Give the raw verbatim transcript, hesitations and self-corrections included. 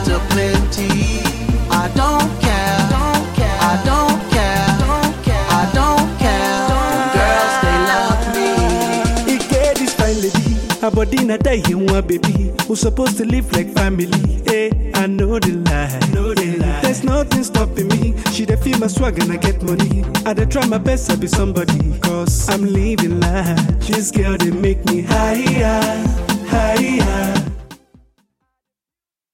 to plenty. I don't care, don't care, I don't care, don't care, I don't care. Girls, they love me. He get this fine lady, her body na die in one baby. Who's supposed to live like family? Eh, I know the lie, know the lie. There's nothing stopping me. She dey feel my swag and I get money. I dey try my best to be somebody, cause I'm living life. This girl they make me higher, higher.